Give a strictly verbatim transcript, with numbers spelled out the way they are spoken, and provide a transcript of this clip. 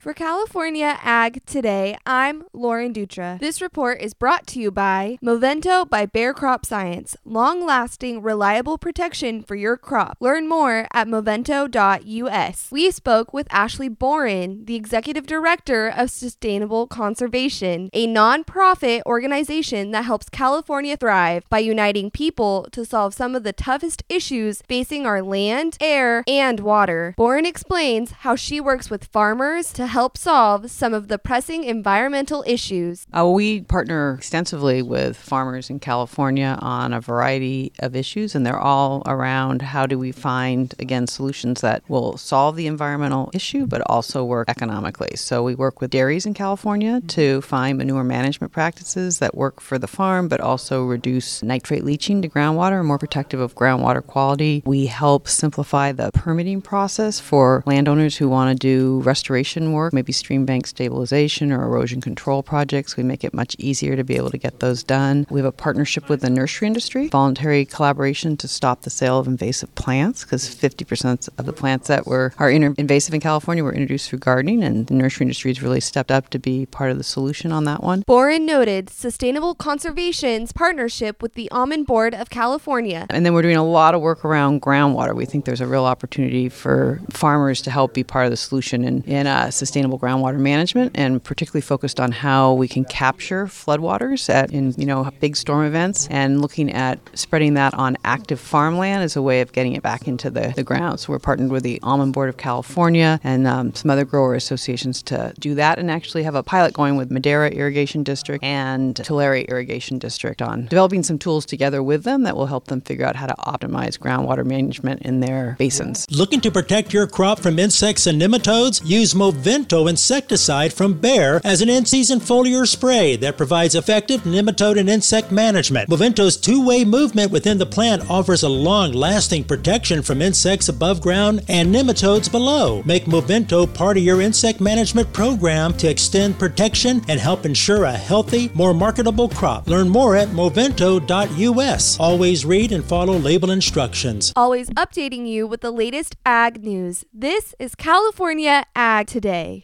For California Ag Today, I'm Lauren Dutra. This report is brought to you by Movento by Bayer Crop Science. Long-lasting, reliable protection for your crop. Learn more at movento dot U S. We spoke with Ashley Boren, the Executive Director of Sustainable Conservation, a non-profit organization that helps California thrive by uniting people to solve some of the toughest issues facing our land, air, and water. Boren explains how she works with farmers to help solve some of the pressing environmental issues. Uh, we partner extensively with farmers in California on a variety of issues, and they're all around how do we find, again, solutions that will solve the environmental issue, but also work economically. So we work with dairies in California to find manure management practices that work for the farm, but also reduce nitrate leaching to groundwater, more protective of groundwater quality. We help simplify the permitting process for landowners who want to do restoration work, maybe stream bank stabilization or erosion control projects. We make it much easier to be able to get those done. We have a partnership with the nursery industry, voluntary collaboration to stop the sale of invasive plants, because fifty percent of the plants that were are inter- invasive in California were introduced through gardening, and the nursery industry has really stepped up to be part of the solution on that one. Boren noted Sustainable Conservation's partnership with the Almond Board of California. And then we're doing a lot of work around groundwater. We think there's a real opportunity for farmers to help be part of the solution in, in uh, sustainable groundwater management, and particularly focused on how we can capture floodwaters at in you know big storm events, and looking at spreading that on active farmland as a way of getting it back into the, the ground. So we're partnered with the Almond Board of California and um, some other grower associations to do that, and actually have a pilot going with Madera Irrigation District and Tulare Irrigation District on developing some tools together with them that will help them figure out how to optimize groundwater management in their basins. Looking to protect your crop from insects and nematodes? Use Movento insecticide from Bayer as an in-season foliar spray that provides effective nematode and insect management. Movento's two-way movement within the plant offers a long-lasting protection from insects above ground and nematodes below. Make Movento part of your insect management program to extend protection and help ensure a healthy, more marketable crop. Learn more at movento dot U S. Always read and follow label instructions. Always updating you with the latest ag news. This is California Ag Today.